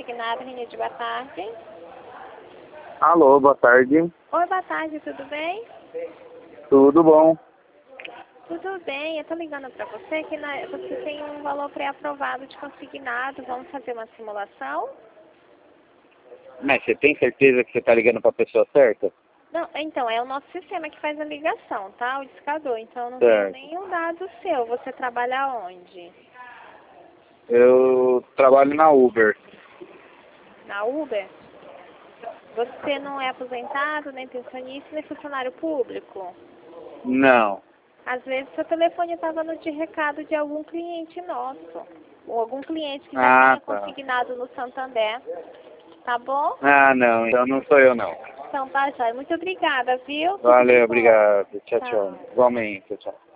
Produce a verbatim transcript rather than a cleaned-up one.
consignado, Renide, boa tarde. Alô, boa tarde. Oi, boa tarde, tudo bem? Tudo bom? Tudo bem, eu tô ligando pra você que na, você tem um valor pré-aprovado de consignado, vamos fazer uma simulação? Mas você tem certeza que você está ligando para a pessoa certa? Não, então, é o nosso sistema que faz a ligação, tá? O discador, então eu não tenho Certo. nenhum dado seu. Você trabalha onde? Eu trabalho na Uber. Na Uber? Você não é aposentado, nem pensionista, nem funcionário público? Não. Às vezes seu telefone estava no de recado de algum cliente nosso. Ou algum cliente que já Ah, tenha tá. consignado no Santander. Tá bom? Ah, não. Então não sou eu, não. Então tá, joia. Muito obrigada, viu? Tudo de Valeu, bom. obrigado. Tchau, tchau. Tchau. Igualmente, tchau.